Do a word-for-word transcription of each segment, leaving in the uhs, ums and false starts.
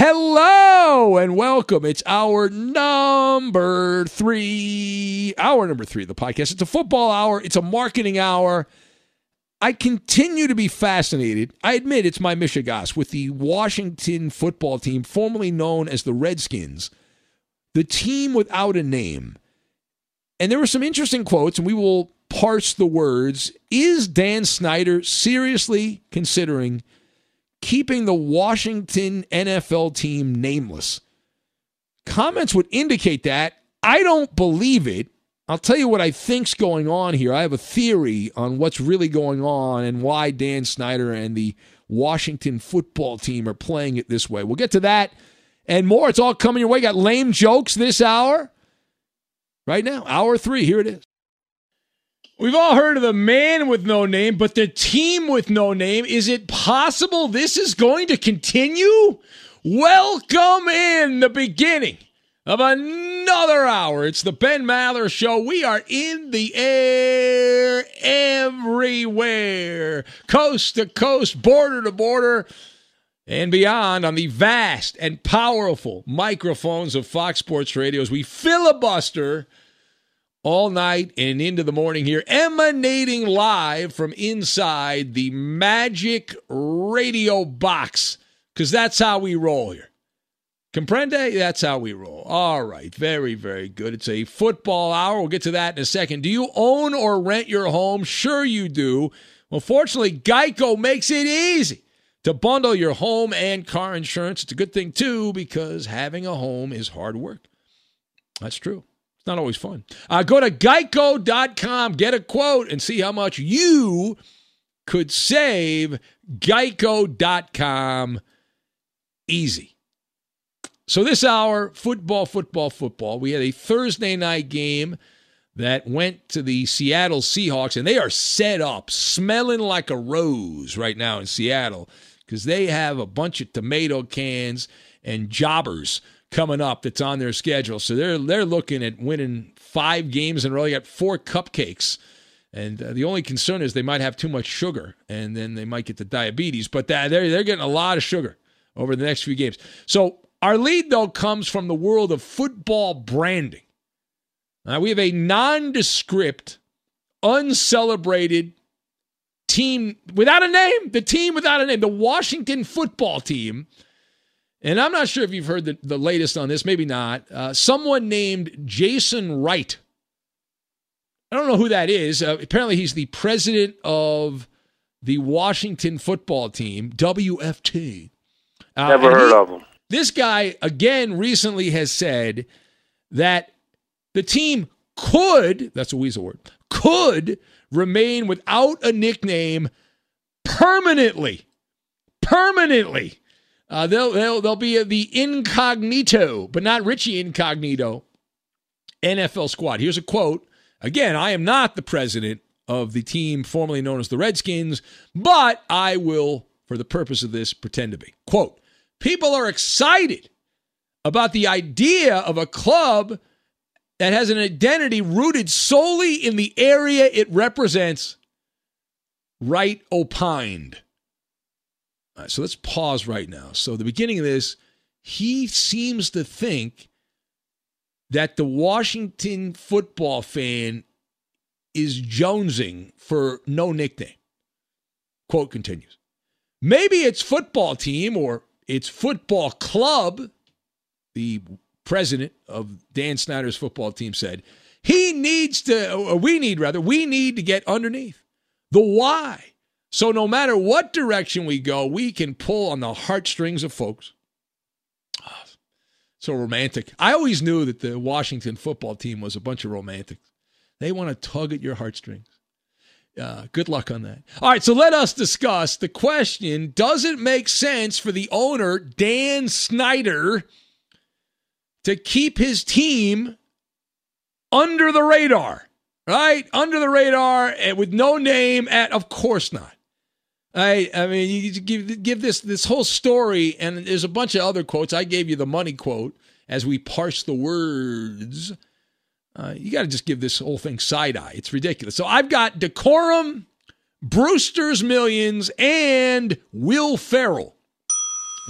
Hello and welcome. It's our number three, hour number three of the podcast. It's a football hour. It's a marketing hour. I continue to be fascinated. I admit it's my mishigas with the Washington football team, formerly known as the Redskins, the team without a name. And there were some interesting quotes, and we will parse the words. Is Dan Snyder seriously considering keeping the Washington N F L team nameless? Comments would indicate that. I don't believe it. I'll tell you what I think's going on here. I have a theory on what's really going on and why Dan Snyder and the Washington football team are playing it this way. We'll get to that and more. It's all coming your way. Got lame jokes this hour. Right now, hour three. Here it is. We've all heard of the man with no name, but the team with no name. Is it possible this is going to continue? Welcome in the beginning of another hour. It's the Ben Maller Show. We are in the air everywhere, coast to coast, border to border, and beyond on the vast and powerful microphones of Fox Sports Radio as we filibuster all night and into the morning here, emanating live from inside the magic radio box, because that's how we roll here. Comprende? That's how we roll. All right. Very, very good. It's a football hour. We'll get to that in a second. Do you own or rent your home? Sure you do. Well, fortunately, Geico makes it easy to bundle your home and car insurance. It's a good thing, too, because having a home is hard work. That's true. It's not always fun. Uh, go to geico dot com, get a quote, and see how much you could save. geico dot com. Easy. So this hour, football, football, football. We had a Thursday night game that went to the Seattle Seahawks, and they are set up, smelling like a rose right now in Seattle because they have a bunch of tomato cans and jobbers coming up that's on their schedule. So they're they're looking at winning five games in a row. They got four cupcakes. And uh, the only concern is they might have too much sugar, and then they might get the diabetes. But that, they're, they're getting a lot of sugar over the next few games. So our lead, though, comes from the world of football branding. Uh, we have a nondescript, uncelebrated team without a name. The team without a name. The Washington football team. And I'm not sure if you've heard the, the latest on this. Maybe not. Uh, someone named Jason Wright. I don't know who that is. Uh, apparently he's the president of the Washington football team, W F T. Uh, Never heard he, of him. This guy, again, recently has said that the team could, that's a weasel word, could remain without a nickname permanently. Permanently. Uh, they'll, they'll, they'll be the incognito, but not Richie Incognito, N F L squad. Here's a quote. Again, I am not the president of the team formerly known as the Redskins, but I will, for the purpose of this, pretend to be. Quote, people are excited about the idea of a club that has an identity rooted solely in the area it represents. Wright opined. All right, so let's pause right now. So the beginning of this, he seems to think that the Washington football fan is jonesing for no nickname. Quote continues. Maybe it's football team or it's football club, the president of Dan Snyder's football team said. He needs to, or we need rather, we need to get underneath the why. So no matter what direction we go, we can pull on the heartstrings of folks. Oh, so romantic. I always knew that the Washington football team was a bunch of romantics. They want to tug at your heartstrings. Uh, good luck on that. All right, so let us discuss the question, does it make sense for the owner, Dan Snyder, to keep his team under the radar, right? Under the radar and with no name at, of course not. I, I mean, you give, give this, this whole story, and there's a bunch of other quotes. I gave you the money quote as we parse the words. Uh, you got to just give this whole thing side eye. It's ridiculous. So I've got Decorum, Brewster's Millions, and Will Ferrell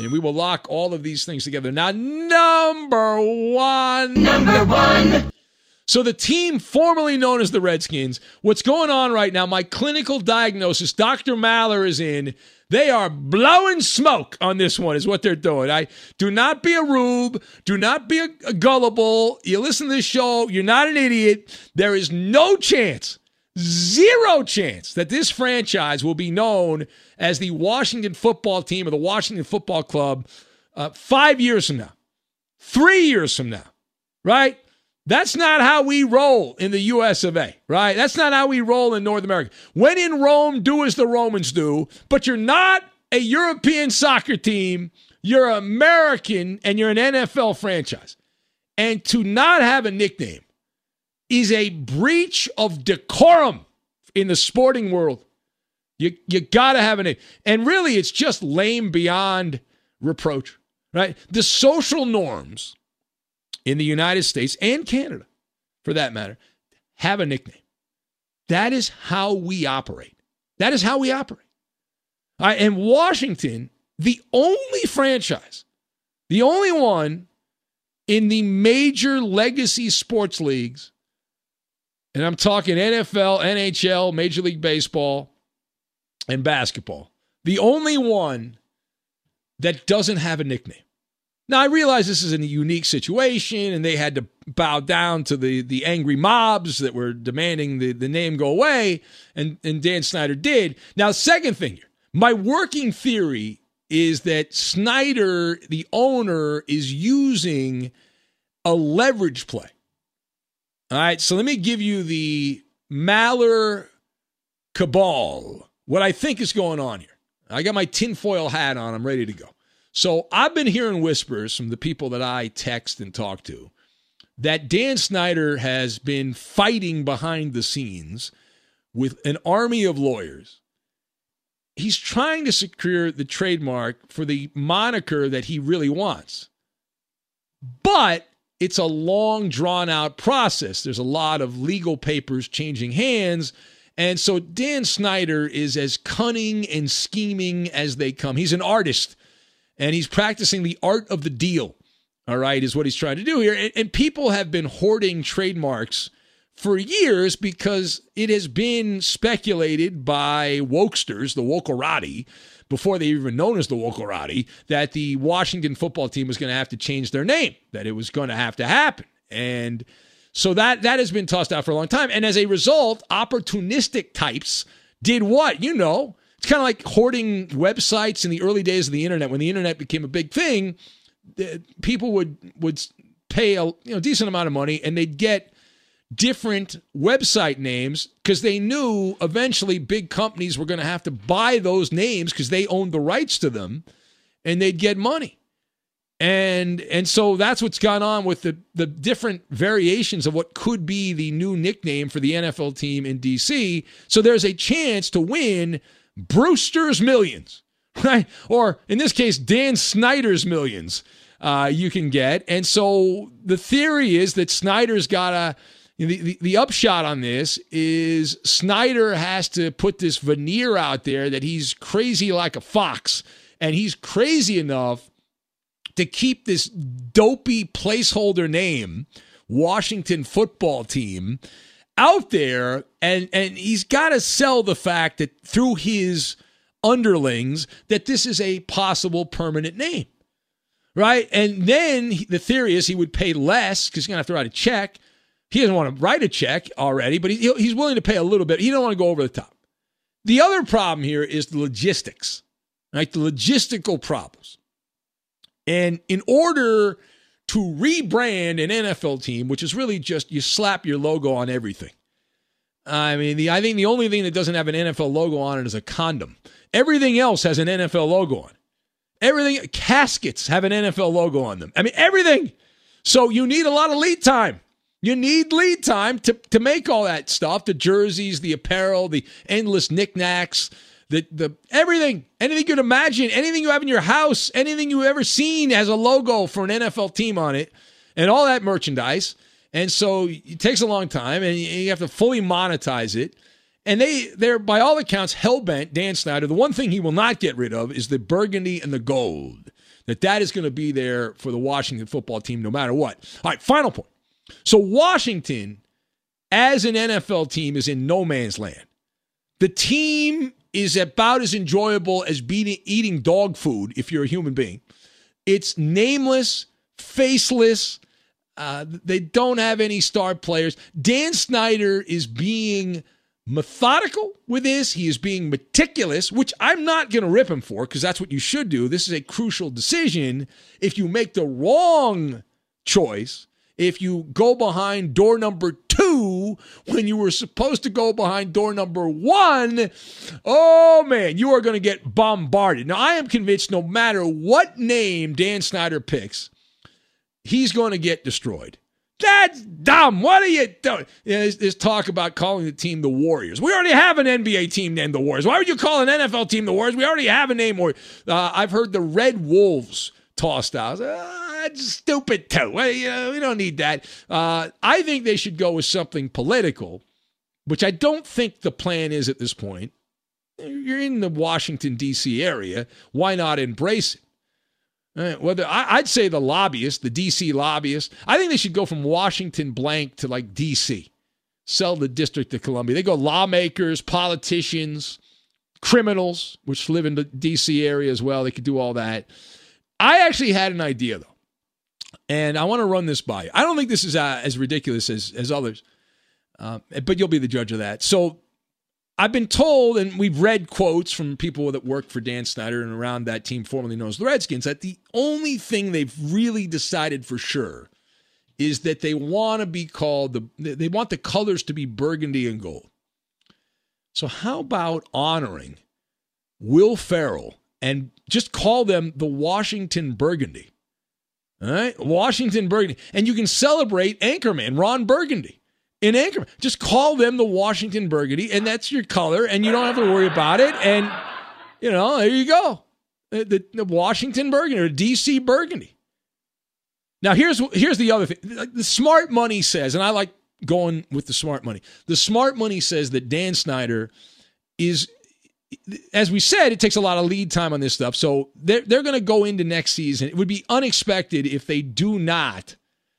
And we will lock all of these things together. Now, number one. Number one. So the team formerly known as the Redskins, what's going on right now, my clinical diagnosis, Doctor Maller is in. They are blowing smoke on this one is what they're doing. I do not be a rube. Do not be a, a gullible. You listen to this show. You're not an idiot. There is no chance, zero chance that this franchise will be known as the Washington football team or the Washington football club uh, five years from now, three years from now, right? That's not how we roll in the U S of A, right? That's not how we roll in North America. When in Rome, do as the Romans do, but you're not a European soccer team. You're American, and you're an N F L franchise. And to not have a nickname is a breach of decorum in the sporting world. You, you got to have a name. And really, it's just lame beyond reproach, right? The social norms in the United States and Canada, for that matter, have a nickname. That is how we operate. That is how we operate. All right, and Washington, the only franchise, the only one in the major legacy sports leagues, and I'm talking N F L, N H L, Major League Baseball, and basketball, the only one that doesn't have a nickname. Now, I realize this is a unique situation, and they had to bow down to the, the angry mobs that were demanding the, the name go away, and, and Dan Snyder did. Now, second thing here, my working theory is that Snyder, the owner, is using a leverage play. All right, so let me give you the Maller cabal, what I think is going on here. I got my tinfoil hat on. I'm ready to go. So I've been hearing whispers from the people that I text and talk to that Dan Snyder has been fighting behind the scenes with an army of lawyers. He's trying to secure the trademark for the moniker that he really wants. But it's a long, drawn-out process. There's a lot of legal papers changing hands. And so Dan Snyder is as cunning and scheming as they come. He's an artist. And he's practicing the art of the deal, all right, is what he's trying to do here. And, and people have been hoarding trademarks for years because it has been speculated by wokesters, the wokerati, before they were even known as the wokerati, that the Washington football team was going to have to change their name, that it was going to have to happen. And so that, that has been tossed out for a long time. And as a result, opportunistic types did what? You know, it's kind of like hoarding websites in the early days of the internet. When the internet became a big thing, people would would pay a you know decent amount of money, and they'd get different website names because they knew eventually big companies were going to have to buy those names because they owned the rights to them, and they'd get money. And and so that's what's gone on with the, the different variations of what could be the new nickname for the N F L team in D C. So there's a chance to win Brewster's Millions, right? Or in this case, Dan Snyder's Millions uh, you can get. And so the theory is that Snyder's got a, the, the, the upshot on this is Snyder has to put this veneer out there that he's crazy like a fox. And he's crazy enough to keep this dopey placeholder name, Washington football team, out there, and, and he's got to sell the fact that through his underlings that this is a possible permanent name, right? And then the theory is he would pay less because he's going to have to write a check. He doesn't want to write a check already, but he, he's willing to pay a little bit. He don't want to go over the top. The other problem here is the logistics, right? The logistical problems. And in order to rebrand an N F L team, which is really just you slap your logo on everything. I mean, the, I think the only thing that doesn't have an N F L logo on it is a condom. Everything else has an N F L logo on it. Everything, caskets have an N F L logo on them. I mean, everything. So you need a lot of lead time. You need lead time to, to make all that stuff, the jerseys, the apparel, the endless knickknacks, The, the everything, anything you'd imagine, anything you have in your house, anything you've ever seen has a logo for an N F L team on it, and all that merchandise. And so it takes a long time, and you have to fully monetize it. And they, they're, by all accounts, hell-bent, Dan Snyder. The one thing he will not get rid of is the burgundy and the gold. that that is going to be there for the Washington football team no matter what. All right, final point. So Washington, as an N F L team, is in no man's land. The team is about as enjoyable as beating, eating dog food if you're a human being. It's nameless, faceless. Uh, they don't have any star players. Dan Snyder is being methodical with this. He is being meticulous, which I'm not going to rip him for because that's what you should do. This is a crucial decision. If you make the wrong choice, if you go behind door number two when you were supposed to go behind door number one, oh man, you are going to get bombarded. Now, I am convinced no matter what name Dan Snyder picks, he's going to get destroyed. That's dumb. What are you doing? You know, there's, there's talk about calling the team the Warriors. We already have an N B A team named the Warriors. Why would you call an N F L team the Warriors? We already have a name. Or uh, I've heard the Red Wolves tossed out. Uh, that's stupid too. Well, you know, we don't need that. Uh, I think they should go with something political, which I don't think the plan is at this point. You're in the Washington, D C area. Why not embrace it? Uh, whether I, I'd say the lobbyists, the D C lobbyists, I think they should go from Washington blank to like D C. Sell the District of Columbia. They go lawmakers, politicians, criminals, which live in the D C area as well. They could do all that. I actually had an idea, though, and I want to run this by you. I don't think this is uh, as ridiculous as, as others, uh, but you'll be the judge of that. So I've been told, and we've read quotes from people that work for Dan Snyder and around that team formerly known as the Redskins, that the only thing they've really decided for sure is that they want to be called, the they want the colors to be burgundy and gold. So how about honoring Will Ferrell and just call them the Washington Burgundy? All right? Washington Burgundy. And you can celebrate Anchorman, Ron Burgundy. In Anchorman, just call them the Washington Burgundy, and that's your color, and you don't have to worry about it. And, you know, there you go. The, the, the Washington Burgundy or D C Burgundy. Now, here's, here's the other thing. The smart money says, and I like going with the smart money. The smart money says that Dan Snyder is, as we said, it takes a lot of lead time on this stuff. So they're, they're going to go into next season. It would be unexpected if they do not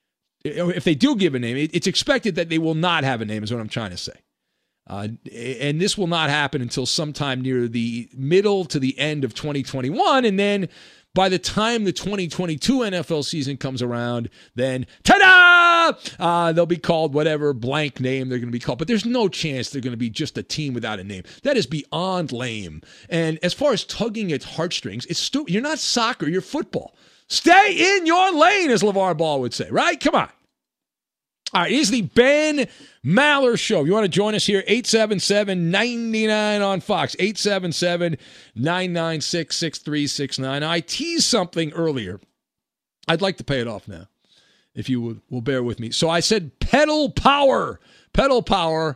If they do give a name, it's expected that they will not have a name, is what I'm trying to say. Uh, and this will not happen until sometime near the middle to the end of twenty twenty-one. And then by the time the twenty twenty-two N F L season comes around, then ta-da! Uh, they'll be called whatever blank name they're going to be called. But there's no chance they're going to be just a team without a name. That is beyond lame. And as far as tugging at heartstrings, it's stupid. You're not soccer, you're football. Stay in your lane, as LeVar Ball would say, right? Come on. All right, here's the Ben Maller Show. You want to join us here? eight seven seven, nine nine on Fox. eight seven seven, nine nine six, six three six nine. I teased something earlier. I'd like to pay it off now, if you will, will bear with me. So I said pedal power. Pedal power.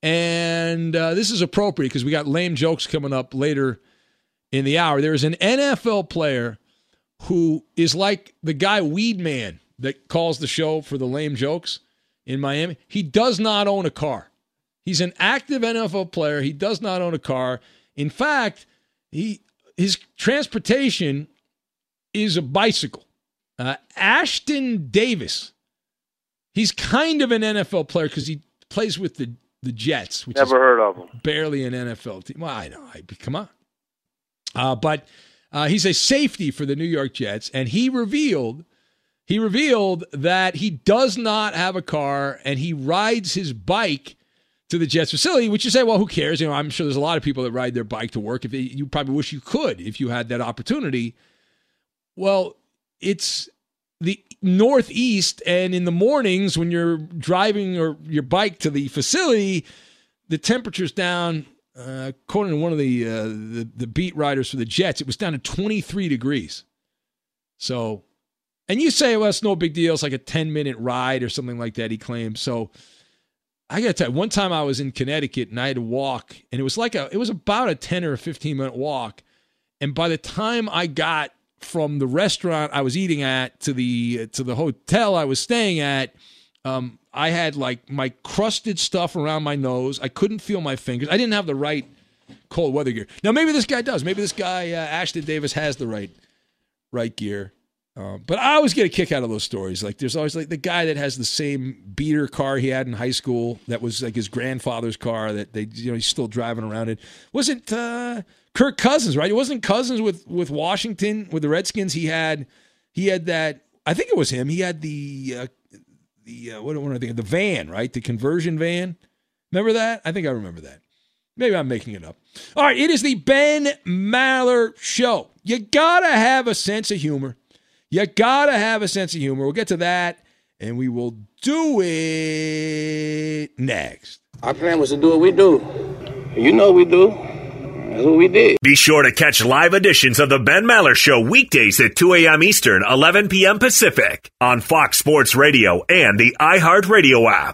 And uh, this is appropriate because we got lame jokes coming up later in the hour. There is an N F L player who is like the guy Weed Man that calls the show for the lame jokes in Miami. He does not own a car. He's an active N F L player. He does not own a car. In fact, he his transportation is a bicycle. Uh, Ashton Davis. He's kind of an N F L player because he plays with the, the Jets, which Never is heard of him. Barely an N F L team. Well, I know. I, come on. Uh, but uh, he's a safety for the New York Jets, and he revealed he revealed that he does not have a car, and he rides his bike to the Jets facility, which you say, well, who cares? You know, I'm sure there's a lot of people that ride their bike to work. If they, you probably wish you could if you had that opportunity. Well, it's the Northeast, and in the mornings when you're driving or your bike to the facility, the temperature's down. Uh, according to one of the, uh, the the beat writers for the Jets, it was down to twenty-three degrees. So, and you say, well, it's no big deal. It's like a ten-minute ride or something like that, he claims. So, I got to tell you, one time I was in Connecticut and I had to walk, and it was like a, it was about a ten or a fifteen-minute walk. And by the time I got from the restaurant I was eating at to the to the hotel I was staying at, um, I had like my crusted stuff around my nose. I couldn't feel my fingers. I didn't have the right cold weather gear. Now maybe this guy does. Maybe this guy uh, Ashton Davis has the right right gear. Um, but I always get a kick out of those stories. Like there's always like the guy that has the same beater car he had in high school that was like his grandfather's car that they, you know, he's still driving around in. Wasn't uh, Kirk Cousins, right? It wasn't Cousins with, with Washington, with the Redskins. He had, he had that, I think it was him. He had the, uh, the, uh, what do I think? The van, right? The conversion van. Remember that? I think I remember that. Maybe I'm making it up. All right. It is the Ben Maller Show. You got to have a sense of humor. You gotta have a sense of humor. We'll get to that, and we will do it next. Our plan was to do what we do. You know we do. That's what we did. Be sure to catch live editions of the Ben Maller Show weekdays at two a.m. Eastern, eleven p.m. Pacific on Fox Sports Radio and the iHeartRadio app.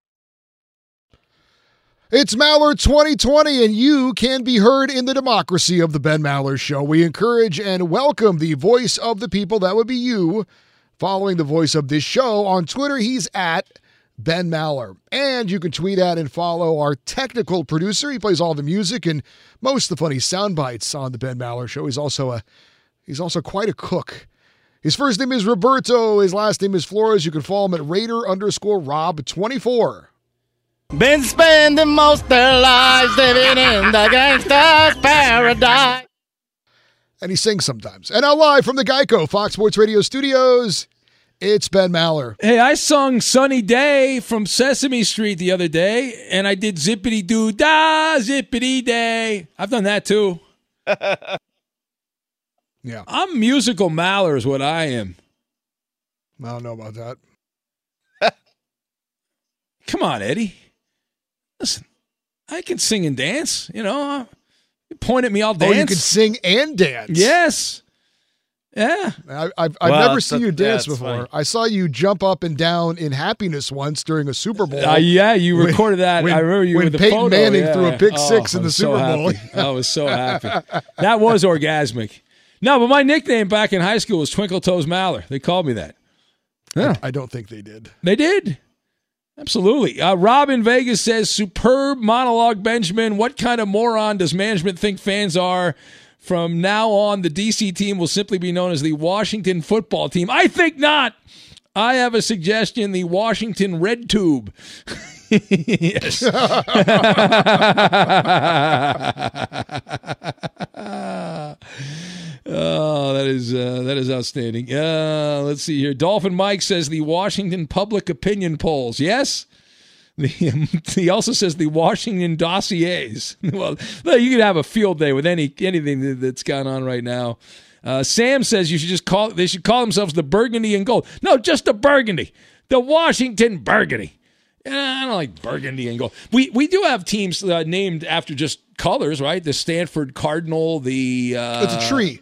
It's Maller twenty twenty, and you can be heard in the democracy of the Ben Maller Show. We encourage and welcome the voice of the people. That would be you. Following the voice of this show on Twitter, he's at Ben Maller. And you can tweet at and follow our technical producer. He plays all the music and most of the funny sound bites on the Ben Maller Show. He's also a he's also quite a cook. His first name is Roberto. His last name is Flores. You can follow him at Raider underscore Rob twenty-four. Been spending most their lives living in the gangster's paradise. And he sings sometimes. And now live from the Geico Fox Sports Radio studios, it's Ben Maller. Hey, I sung Sunny Day from Sesame Street the other day, and I did Zippity Doo Da, Zippity Day. I've done that too. Yeah. I'm musical Maller is what I am. I don't know about that. Come on, Eddie. Listen, I can sing and dance. You know, you point at me, I'll dance. Oh, you can sing and dance. Yes. Yeah. I, I've, I've well, never seen you dance yeah, before. funny. I saw you jump up and down in happiness once during a Super Bowl. Uh, yeah, you when, recorded that. When, I remember you when with the Peyton photo. Manning yeah. threw a pick oh, six in the so Super Bowl. Happy. I was so happy. That was orgasmic. No, but my nickname back in high school was Twinkle Toes Maller. They called me that. Yeah. I, I don't think they did. They did. Absolutely. Uh, Rob in Vegas says, superb monologue, Benjamin. What kind of moron does management think fans are? From now on, the D C team will simply be known as the Washington football team. I think not. I have a suggestion, the Washington Red Tube. Yes. Oh, that is uh, that is outstanding. Uh, let's see here. Dolphin Mike says the Washington public opinion polls. Yes. The, um, he also says the Washington dossiers. Well, you could have a field day with any anything that's gone on right now. Uh, Sam says you should just call. They should call themselves the Burgundy and Gold. No, just the Burgundy, the Washington Burgundy. Uh, I don't like Burgundy and Gold. We we do have teams uh, named after just colors, right? The Stanford Cardinal. The uh, It's a tree.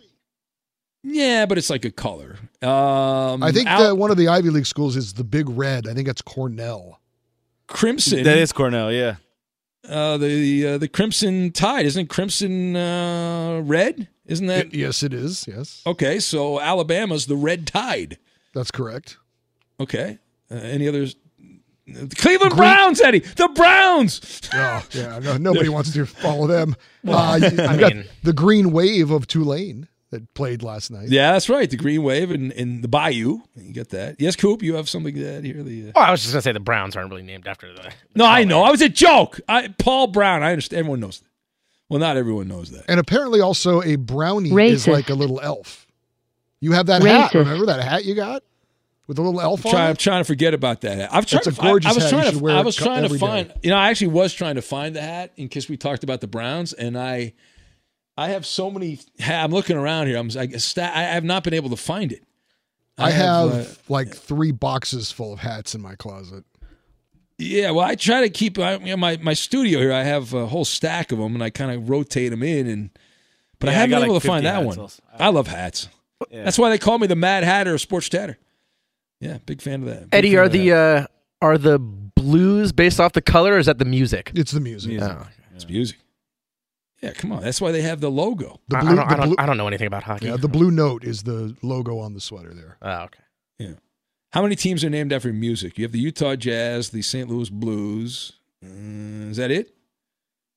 Yeah, but it's like a color. Um, I think Al- that one of the Ivy League schools is the Big Red. I think that's Cornell. Crimson. That is Cornell, yeah. Uh, the uh, the Crimson Tide. Isn't Crimson uh, red? Isn't that? It, yes, it is. Yes. Okay, so Alabama's the Red Tide. That's correct. Okay. Uh, any others? The Cleveland Green- Browns, Eddie. The Browns. Oh, yeah. No, nobody wants to follow them. Well, Uh, you, I you've got mean- the Green Wave of Tulane that played last night. Yeah, that's right. The Green Wave and, and the Bayou. You get that. Yes, Coop, you have something to add here? The, uh... Oh, I was just going to say the Browns aren't really named after the. No, I know. I was a joke. I, Paul Brown. I understand. Everyone knows that. Well, not everyone knows that. And apparently also a brownie Racist. is like a little elf. You have that Racist. hat. Remember that hat you got? With a little elf I'm on trying, it? I'm trying to forget about that. I've tried It's to, a gorgeous I, I was hat. trying You to. should wear I it was co- trying to every find. day. You know, I actually was trying to find the hat in case we talked about the Browns, and I, I have so many. I'm looking around here. I'm. I, I have not been able to find it. I have, uh, like three boxes full of hats in my closet. Yeah, well, I try to keep I, you know, my my studio here. I have a whole stack of them, and I kind of rotate them in, and but I Yeah, I haven't got been able like to find fifty that hats one. also. I love hats. Yeah. That's why they call me the Mad Hatter or Sports Tatter. Yeah, big fan of that. Big Eddie, fan are of the that. uh, are the blues based off the color, or is that the music? It's the music. Music. Oh. It's music. Yeah, come on. That's why they have the logo. The I- blue, I, don't, the I, don't, blue- I don't know anything about hockey. yeah, the blue note is the logo on the sweater there. Oh, okay. How many teams are named after music? You have the Utah Jazz, the Saint Louis Blues. Uh, is that it? Is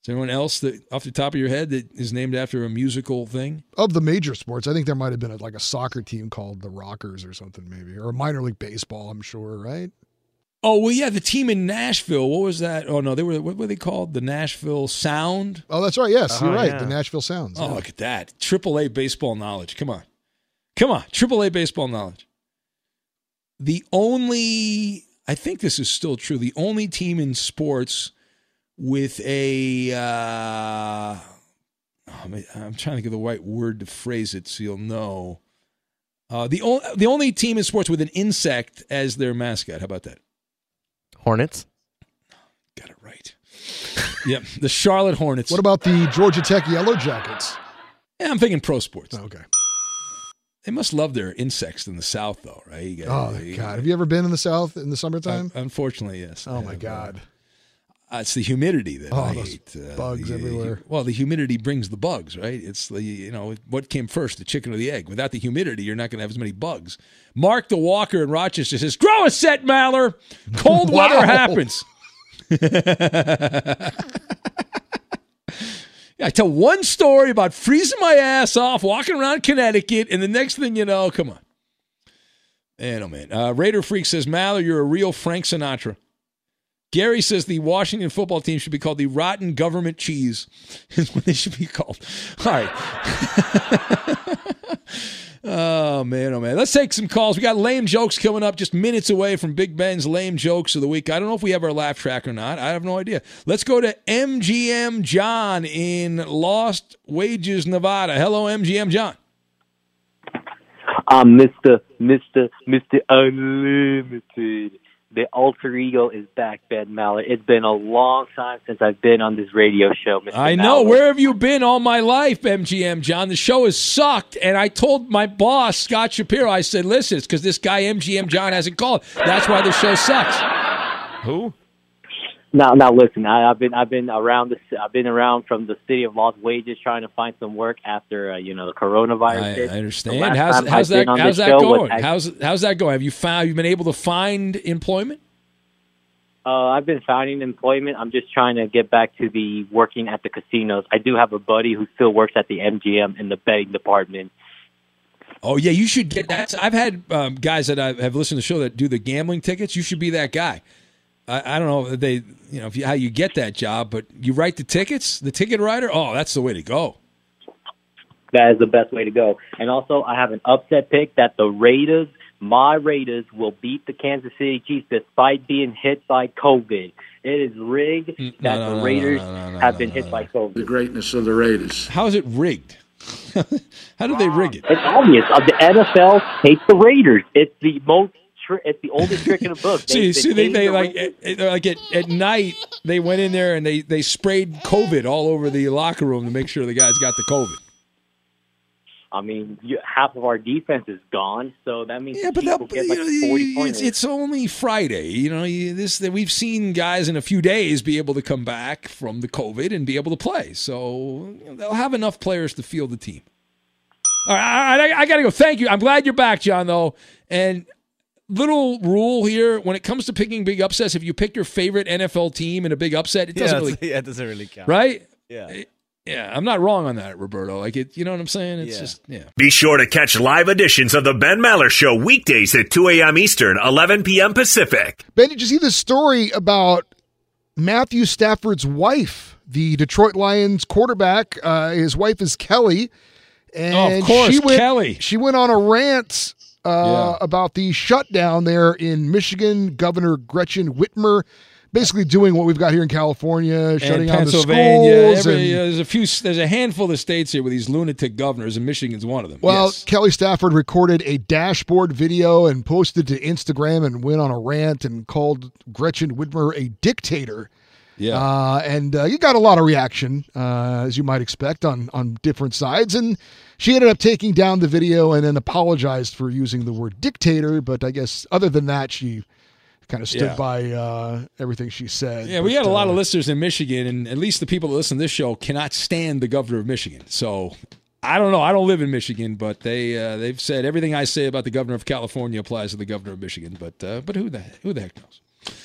Is there anyone else that, off the top of your head, that is named after a musical thing? Of the major sports, I think there might have been a, like a soccer team called the Rockers or something, maybe, or a minor league baseball. I'm sure, right? Oh well, yeah, the team in Nashville. What was that? Oh no, they were what were they called? The Nashville Sound. Oh, that's right. Yes, Oh, you're right. yeah. The Nashville Sounds. Oh, yeah. look at that! Triple A baseball knowledge. Come on, come on, Triple A baseball knowledge. The only, I think this is still true. The only team in sports with a, uh, oh, I'm trying to get the right word to phrase it so you'll know. Uh, the only the only team in sports with an insect as their mascot. How about that? Hornets. Got it right. Yep, the Charlotte Hornets. What about the Georgia Tech Yellow Jackets? Yeah, I'm thinking pro sports. Okay. They must love their insects in the South, though, right? You gotta, Oh, you God. gotta- Have you ever been in the South in the summertime? Un- unfortunately, yes. oh, I my have, God. Uh, it's the humidity that Oh, I those hate. Uh, bugs the- everywhere. Well, the humidity brings the bugs, right? It's the, you know, what came first, the chicken or the egg? Without the humidity, you're not going to have as many bugs. Mark the Walker in Rochester says, grow a set, Maller. Cold Wow. weather happens. I tell one story about freezing my ass off, walking around Connecticut, and the next thing you know, come on. Man, oh, man. Uh, Raider Freak says, Maller, you're a real Frank Sinatra. Gary says the Washington football team should be called the Rotten Government Cheese. Is what they should be called. All right. Oh, man, oh, man. Let's take some calls. We got lame jokes coming up just minutes away from Big Ben's lame jokes of the week. I don't know if we have our laugh track or not. I have no idea. Let's go to M G M John in Lost Wages, Nevada. Hello, M G M John. I'm Mister Mister Mister Unlimited. The alter ego is back, Ben Maller. It's been a long time since I've been on this radio show, Mister I know. Maller. Where have you been all my life, M G M John? The show has sucked. And I told my boss, Scott Shapiro, I said, listen, it's because this guy, M G M John, hasn't called. That's why the show sucks. Who? Now, now, listen. I, I've been, I've been around the, I've been around from the city of Lost Wages trying to find some work after, uh, you know, the coronavirus. I, hit. I The understand. last How's, time how's I've that, been on how's this that show was going? act- How's, how's that going? Have you found, have you been able to find employment? Uh, I've been finding employment. I'm just trying to get back to the working at the casinos. I do have a buddy who still works at the M G M in the betting department. Oh, yeah, you should get that. I've had um, guys that I have listened to the show that do the gambling tickets. You should be that guy. I, I don't know if they, you know, if you, how you get that job, but you write the tickets, the ticket writer. Oh, that's the way to go. That is the best way to go. And also, I have an upset pick that the Raiders, my Raiders, will beat the Kansas City Chiefs despite being hit by COVID. It is rigged No, that no, the no, Raiders no, no, no, have no, been no, hit no. by COVID. The greatness of the Raiders. How is it rigged? How did they rig it? It's obvious. Uh, the N F L hates the Raiders. It's the most. Tri- it's the oldest trick in the book. See, They've see, been they, hating they the like, Raiders. at, at- like at, at night, they went in there and they, they sprayed COVID all over the locker room to make sure the guys got the COVID. I mean, you, half of our defense is gone, so that means Yeah, but people that, get you like know, forty it's, points. it's only Friday. You know, you, this that we've seen guys in a few days be able to come back from the COVID and be able to play. So you know, they'll have enough players to field the team. All right, I, I, I got to go. Thank you. I'm glad you're back, John, though. And little rule here, when it comes to picking big upsets, if you pick your favorite N F L team in a big upset, it doesn't yeah, really, it's- yeah, it doesn't really count. right? Yeah. Yeah, I'm not wrong on that, Roberto. Like it, you know what I'm saying? It's Yeah. just, yeah. Be sure to catch live editions of the Ben Maller Show weekdays at two a.m. Eastern, eleven p.m. Pacific. Ben, did you see this story about Matthew Stafford's wife, the Detroit Lions quarterback? Uh, his wife is Kelly. And Oh, of course, she went, Kelly. She went on a rant uh, Yeah. about the shutdown there in Michigan. Governor Gretchen Whitmer basically doing what we've got here in California, shutting and down the Pennsylvania. schools. Every, and- uh, there's a few. There's a handful of states here with these lunatic governors, and Michigan's one of them. Well, yes. Kelly Stafford recorded a dashboard video and posted to Instagram and went on a rant and called Gretchen Whitmer a dictator. yeah. Uh, and uh, you got a lot of reaction, uh, as you might expect, on, on different sides. And she ended up taking down the video and then apologized for using the word dictator. But I guess other than that, she kind of stood Yeah. by uh, everything she said. yeah, we But, got a lot uh, of listeners in Michigan, and at least the people that listen to this show cannot stand the governor of Michigan. So I don't know. I don't live in Michigan, but they uh, they've said everything I say about the governor of California applies to the governor of Michigan. But uh, but who the who the heck knows?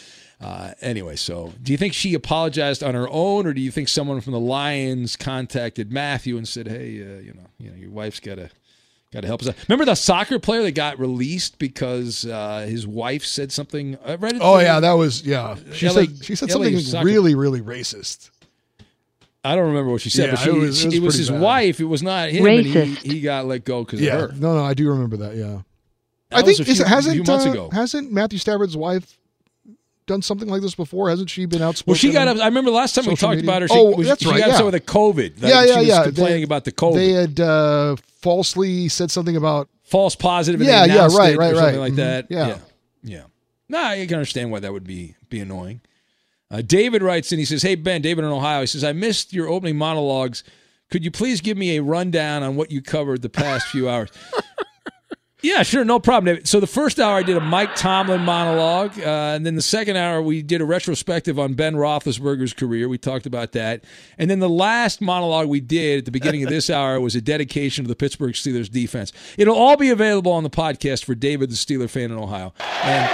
Uh, anyway, so do you think she apologized on her own, or do you think someone from the Lions contacted Matthew and said, "Hey, uh, you know, you know, your wife's got to got to help us out"? Remember the soccer player that got released because uh, his wife said something? I read it Oh through. yeah, that was yeah. She L A said she said L A something soccer- really really racist. I don't remember what she said, Yeah, but she, it was- she- it was it was pretty his bad. wife. It was not him. And he, he got let go because Yeah, of her. no, no, I do remember that. Yeah, That I was think a is, few- hasn't few months uh, ago. hasn't Matthew Stafford's wife done something like this before? Hasn't she been outspoken? Well, she got on up. I remember last time we social talked media? about her. She, Oh, was, that's she right, got yeah. upset with the COVID. Like, yeah, she yeah, was yeah. complaining They- about the COVID. They had uh, falsely said something about false positive. And Yeah, they yeah, announced right, it right, or something right. like that. Mhm. Yeah. yeah, yeah. Nah, you can understand why that would be be annoying. Uh, David writes in. He says, "Hey Ben, David in Ohio." He says, "I missed your opening monologues. Could you please give me a rundown on what you covered the past few hours?" Yeah, sure, no problem, David. So the first hour I did a Mike Tomlin monologue, uh, and then the second hour we did a retrospective on Ben Roethlisberger's career. We talked about that, and then the last monologue we did at the beginning of this hour was a dedication to the Pittsburgh Steelers defense. It'll all be available on the podcast for David, the Steeler fan in Ohio. And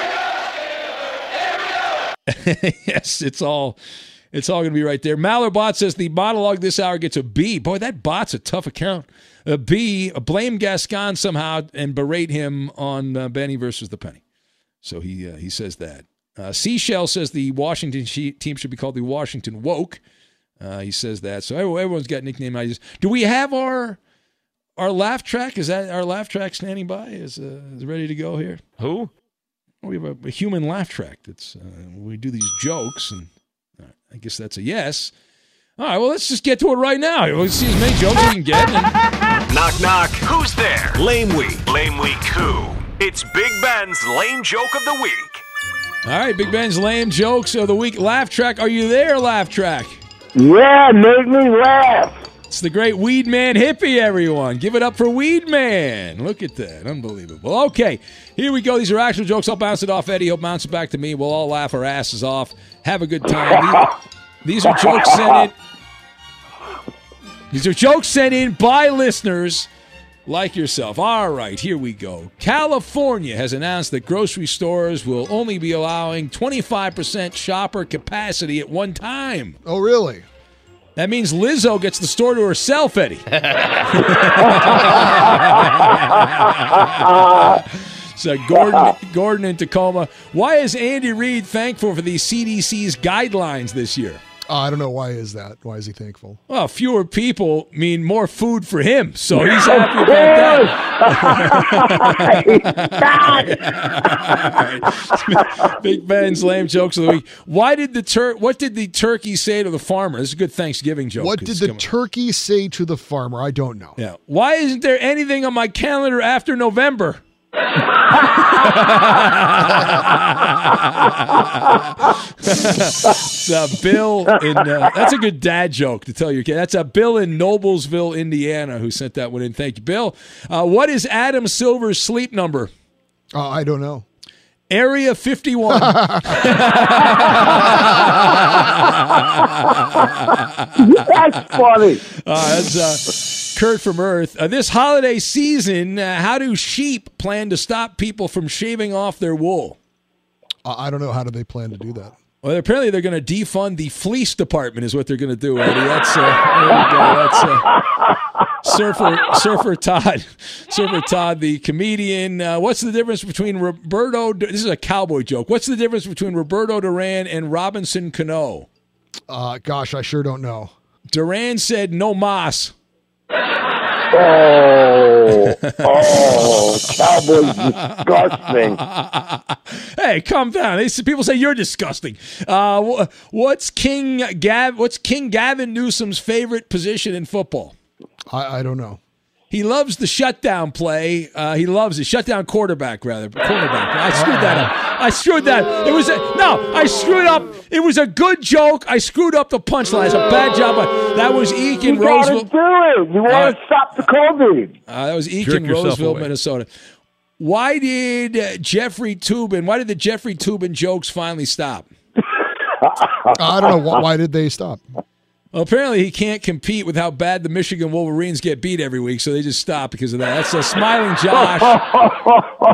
yes, it's all. It's all going to be right there. Maller Bot says the monologue this hour gets a B. Boy, that Bot's a tough account. A B, blame Gascon somehow and berate him on uh, Benny versus the Penny. So he uh, he says that. Uh, Seashell says the Washington she- team should be called the Washington Woke. Uh, he says that. So everyone's got nickname ideas. Do we have our our laugh track? Is that our laugh track standing by? Is uh, is ready to go here? Who? We have a, a human laugh track. That's uh, we do these jokes and. I guess that's a yes. All right, well, let's just get to it right now. We'll see as many jokes as we can get. And... Knock, knock. Who's there? Lame Week. Lame Week who? It's Big Ben's Lame Joke of the Week. All right, Big Ben's lame jokes of the week. Laugh track. Are you there, Laugh track? Yeah, make me laugh. It's the great Weed Man Hippie, everyone. Give it up for Weed Man. Look at that. Unbelievable. Okay, here we go. These are actual jokes. I'll bounce it off Eddie. He'll bounce it back to me. We'll all laugh our asses off. Have a good time. These, these are jokes sent in. These are jokes sent in by listeners like yourself. All right, here we go. California has announced that grocery stores will only be allowing twenty-five percent shopper capacity at one time. Oh, really? That means Lizzo gets the store to herself, Eddie. So Gordon, Gordon in Tacoma. Why is Andy Reid thankful for the C D C's guidelines this year? Uh, I don't know. Why is that? Why is he thankful? Well, fewer people mean more food for him, so he's happy about that. Big Ben's lame jokes of the week. Why did the tur- What did the turkey say to the farmer? This is a good Thanksgiving joke. What did It's the coming- turkey say to the farmer? I don't know. Yeah. Why isn't there anything on my calendar after November? It's uh, Bill in. Uh, that's a good dad joke to tell your kid. That's a Bill in Noblesville, Indiana, who sent that one in. Thank you, Bill. Uh, what is Adam Silver's sleep number? Uh, I don't know. Area fifty-one. That's funny. Uh, that's uh, Kurt from Earth. Uh, this holiday season, uh, how do sheep plan to stop people from shaving off their wool? Uh, I don't know. How do they plan to do that? Well, apparently they're going to defund the fleece department is what they're going to do, Eddie. That's, uh, there you go. That's uh, Surfer, Surfer Todd. Surfer Todd, the comedian. Uh, what's the difference between Roberto? This is a cowboy joke. What's the difference between Roberto Duran and Robinson Cano? Uh, gosh, I sure don't know. Duran said no mas. Oh, oh, Cowboys disgusting. Hey, calm down. They, people say you're disgusting. Uh, what's King Gav? What's King Gavin Newsom's favorite position in football? I, I don't know. He loves the shutdown play. Uh, he loves it. Shutdown quarterback, rather. Cornerback. I screwed that up. I screwed that. It was a, no, I screwed up. It was a good joke. I screwed up the punchline. It's a bad job. But that was Eek in You Roseville. gotta do it. You want to Uh, stop the COVID. Uh, that was Eek Jerk in yourself Roseville, away. Minnesota. Why did uh, Jeffrey Toobin, why did the Jeffrey Toobin jokes finally stop? I don't know. Why, why did they stop? Well, apparently he can't compete with how bad the Michigan Wolverines get beat every week, so they just stopped because of that. That's a Smiling Josh.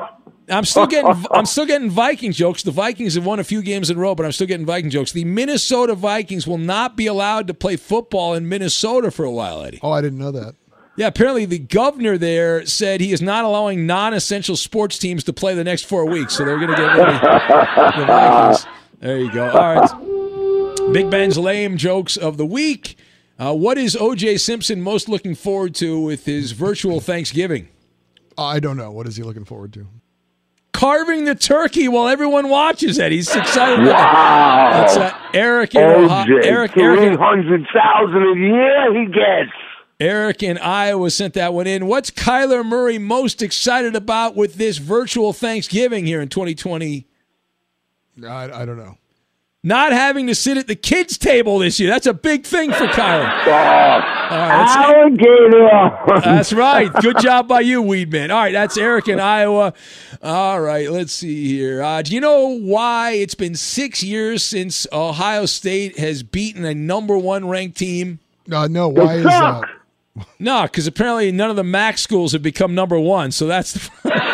I'm still getting I'm still getting Viking jokes. The Vikings have won a few games in a row, but I'm still getting Viking jokes. The Minnesota Vikings will not be allowed to play football in Minnesota for a while, Eddie. Oh, I didn't know that. Yeah, apparently the governor there said he is not allowing non-essential sports teams to play the next four weeks, so they're going to get rid of the Vikings. There you go. All right. Big Ben's lame jokes of the week. Uh, what is O J Simpson most looking forward to with his virtual Thanksgiving? I don't know. What is he looking forward to? Carving the turkey while everyone watches it. He's excited about wow. that. That's uh, Eric in O J, Ohio. Eric, three hundred thousand a year he gets. Eric in Iowa sent that one in. What's Kyler Murray most excited about with this virtual Thanksgiving here in twenty twenty? I, I don't know. Not having to sit at the kids' table this year. That's a big thing for Kyler. Oh, right, alligator. That's right. Good job by you, Weedman. All right, that's Eric in Iowa. All right, let's see here. Uh, do you know why it's been six years since Ohio State has beaten a number one ranked team? Uh, no, why is that? No, because apparently none of the M A C schools have become number one, so that's the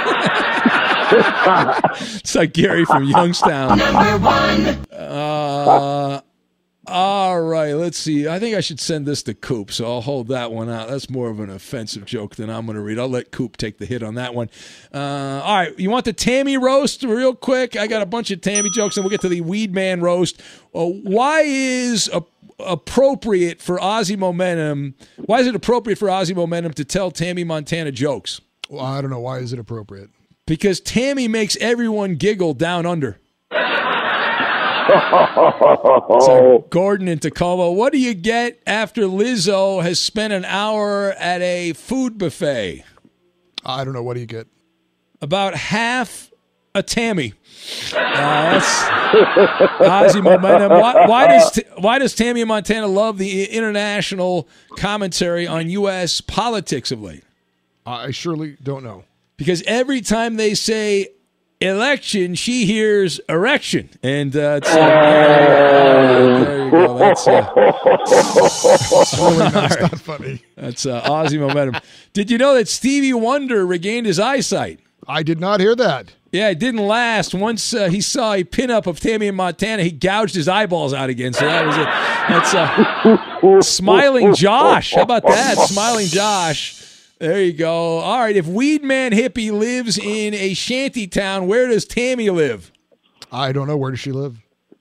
it's like Gary from Youngstown. Number one. Uh, all right, let's see. I think I should send this to Coop, so I'll hold that one out. That's more of an offensive joke than I'm going to read. I'll let Coop take the hit on that one. Uh, all right, you want the Tammy roast real quick? I got a bunch of Tammy jokes, and we'll get to the Weed Man roast. Uh, why is a appropriate for Ozzy Momentum? Why is it appropriate for Ozzy Momentum to tell Tammy Montana jokes? Well, I don't know. Why is it appropriate? Because Tammy makes everyone giggle down under. So Gordon in Tacoma, what do you get after Lizzo has spent an hour at a food buffet? I don't know. What do you get? About half a Tammy. Uh, that's Ozzy Momentum. Why, why does why does Tammy Montana love the international commentary on U S politics of late? I surely don't know. Because every time they say election, she hears erection, and uh, it's, uh, uh, there you go. That's, uh, that's really not, right. not funny. That's uh, Ozzy Momentum. Did you know that Stevie Wonder regained his eyesight? I did not hear that. Yeah, it didn't last. Once uh, he saw a pinup of Tammy and Montana, he gouged his eyeballs out again. So that was it. That's uh, Smiling Josh. How about that? Smiling Josh. There you go. All right, if Weedman Hippie lives in a shanty town, where does Tammy live? I don't know. Where does she live?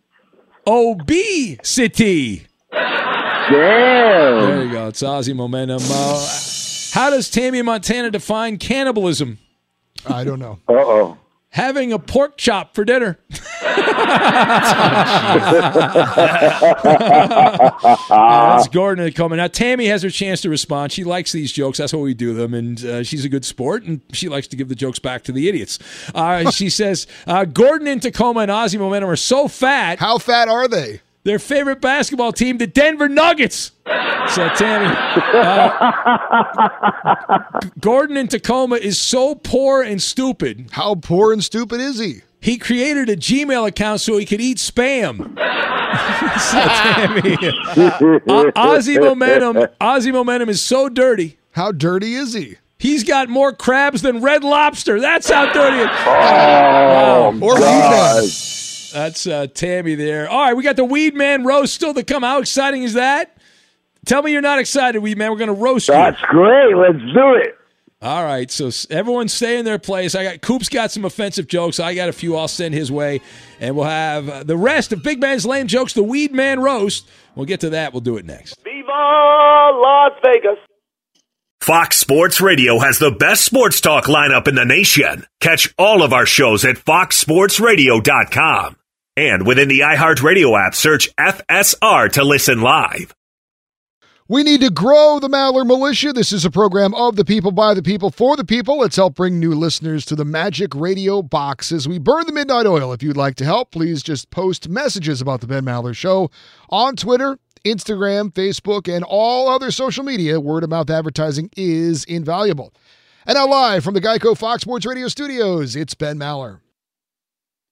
Obesity. Damn. There you go. It's Ozzy Momentum. Uh, how does Tammy Montana define cannibalism? I don't know. Uh-oh. Having a pork chop for dinner. That's Gordon coming. Now, Tammy has her chance to respond. She likes these jokes. That's why we do them. And uh, she's a good sport, and she likes to give the jokes back to the idiots. Uh, she says, uh, Gordon in Tacoma and Ozzy Momentum are so fat. How fat are they? Their favorite basketball team, the Denver Nuggets. So, Tammy, uh, Gordon in Tacoma is so poor and stupid. How poor and stupid is he? He created a Gmail account so he could eat spam. So, Tammy, uh, Ozzy Momentum, Ozzy Momentum is so dirty. How dirty is he? He's got more crabs than Red Lobster. That's how dirty it is. Oh, wow. Or God. That's uh, Tammy there. All right, we got the Weed Man roast still to come. How exciting is that? Tell me you're not excited, Weed Man. We're going to roast you. That's great. Let's do it. All right, so everyone stay in their place. I got Coop's got some offensive jokes. I got a few I'll send his way. And we'll have uh, the rest of Big Ben's lame jokes, the Weed Man roast. We'll get to that. We'll do it next. Viva Las Vegas. Fox Sports Radio has the best sports talk lineup in the nation. Catch all of our shows at fox sports radio dot com. And within the iHeartRadio app, search F S R to listen live. We need to grow the Maller Militia. This is a program of the people, by the people, for the people. Let's help bring new listeners to the Magic Radio box as we burn the midnight oil. If you'd like to help, please just post messages about the Ben Maller Show on Twitter, Instagram, Facebook, and all other social media. Word of mouth advertising is invaluable. And now live from the Geico Fox Sports Radio studios, it's Ben Maller.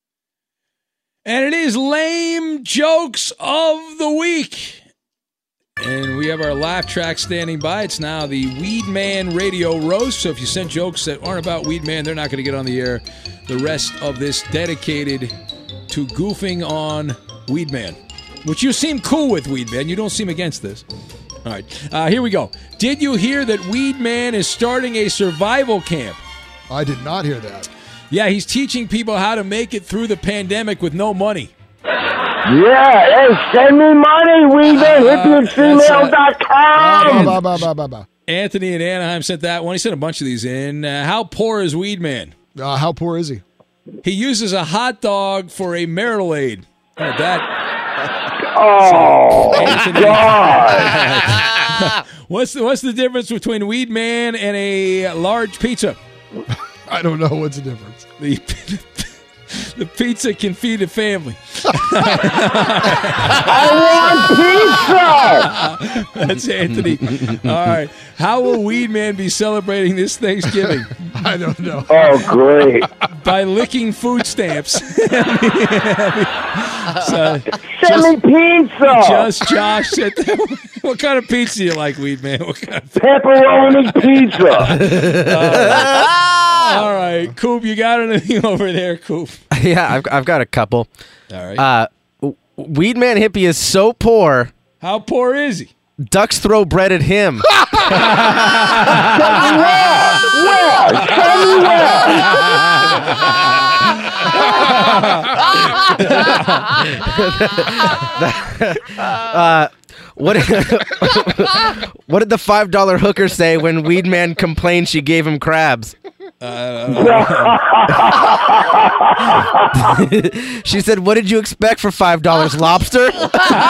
And it is lame jokes of the week. And we have our laugh track standing by. It's now the Weed Man Radio Roast. So if you sent jokes that aren't about Weed Man, they're not going to get on the air. The rest of this dedicated to goofing on Weed Man, which you seem cool with, Weed Man. You don't seem against this. All right, uh, here we go. Did you hear that Weed Man is starting a survival camp? I did not hear that. Yeah, he's teaching people how to make it through the pandemic with no money. Yeah, hey, send me money, weedman, hippie at gmail dot com. Bah, bah, bah, bah, bah. Anthony in Anaheim sent that one. He sent a bunch of these in. Uh, how poor is Weed Man? Uh, how poor is he? He uses a hot dog for a marital aid. Oh, that. Oh, Anthony. God. what's the What's the difference between Weed Man and a large pizza? I don't know what's the difference. The, the pizza can feed a family. I want pizza. That's Anthony. All right. How will Weed Man be celebrating this Thanksgiving? I don't know. Oh, great. By licking food stamps. so, Send me pizza. Just Josh said that. What kind of pizza do you like, Weed Man? What kind of Pepperoni pizza. uh, all right. Coop, you got anything over there, Coop? Yeah, I've, I've got a couple. All right. Uh, Weed Man Hippie is so poor, How poor is he? ducks throw bread at him. uh, what, what did the five dollar hooker say when Weed Man complained she gave him crabs? She said, "What did you expect for five dollars, lobster?" All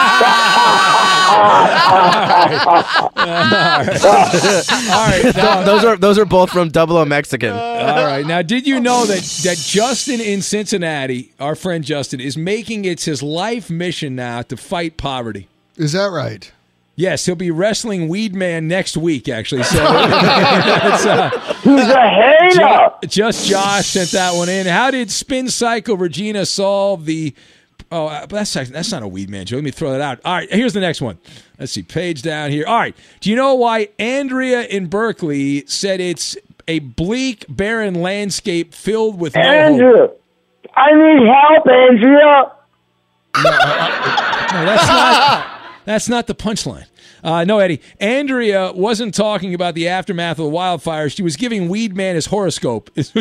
right. Now, those are those are both from Double O Mexican. all right. Now, did you know that that Justin in Cincinnati, our friend Justin, is making it his life mission now to fight poverty? Is that right? Yes, he'll be wrestling Weed Man next week, actually. So it's, uh, He's a hater. Ju- just Josh sent that one in. How did Spin Psycho Regina solve the? Oh, uh, but that's that's not a Weed Man joke. Let me throw that out. All right, here's the next one. Let's see, page down here. All right, do you know why Andrea in Berkeley said it's a bleak, barren landscape filled with no hope? Andrew, I need help, Andrea. No, that's not. That's not the punchline. Uh, no, Eddie. Andrea wasn't talking about the aftermath of the wildfires. She was giving Weed Man his horoscope. uh,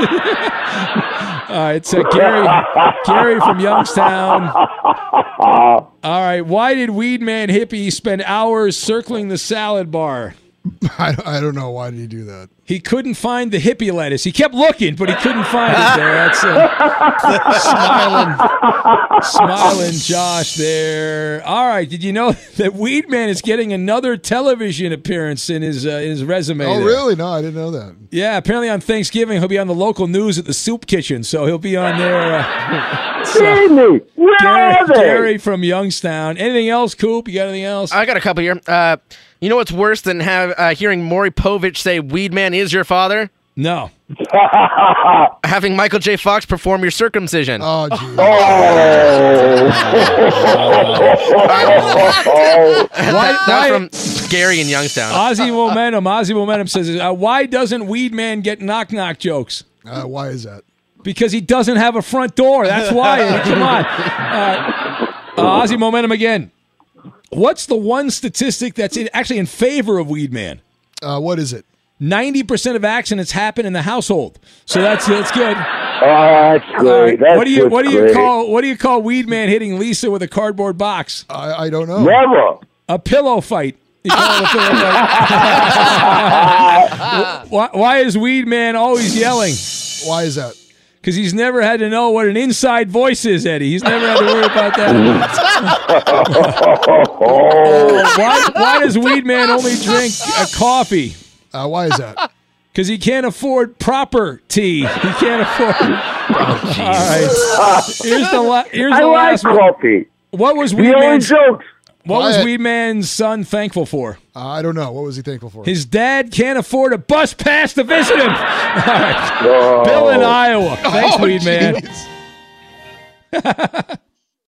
it's uh, Gary, Gary from Youngstown. All right. Why did Weed Man Hippie spend hours circling the salad bar? I, I don't know. Why did he do that? He couldn't find the hippie lettuce. He kept looking, but he couldn't find it there. That's uh, smiling, smiling Josh there. All right. Did you know that Weed Man is getting another television appearance in his uh, in his resume? Oh, there? really? No, I didn't know that. Yeah. Apparently on Thanksgiving he'll be on the local news at the Soup Kitchen, so he'll be on there. Uh, so, Jamie, where Gary, are they? Gary from Youngstown. Anything else, Coop? You got anything else? I got a couple here. Uh, you know what's worse than have uh, hearing Maury Povich say Weed Man is your father? No. Having Michael J. Fox perform your circumcision. Oh, geez. Oh. that, that's from Gary in Youngstown. Ozzy Momentum. Ozzy Momentum says, uh, why doesn't Weed Man get knock-knock jokes? Uh, why is that? Because he doesn't have a front door. That's why. Come on. Uh, uh, Ozzy Momentum again. What's the one statistic that's in, actually in favor of Weed Man? Uh, what is it? ninety percent of accidents happen in the household. So that's that's good. Oh, that's great. That's what do you just what do you great. call what do you call Weed Man hitting Lisa with a cardboard box? I, I don't know. Never. A pillow fight. You call it a pillow fight. why, why is Weed Man always yelling? Why is that? Because he's never had to know what an inside voice is, Eddie. He's never had to worry about that. why, why does Weed Man only drink a coffee? Uh, why is that? Because he can't afford proper tea. He can't afford. Oh, all right. Here's the, la- here's I the like last one. coffee. What was The Weed only Man's, jokes. what was Quiet. Weed Man's son thankful for? Uh, I don't know. What was he thankful for? His dad can't afford a bus pass to visit him. All right. Oh. Bill in Iowa. Thanks, Oh, Weed Man. jeez.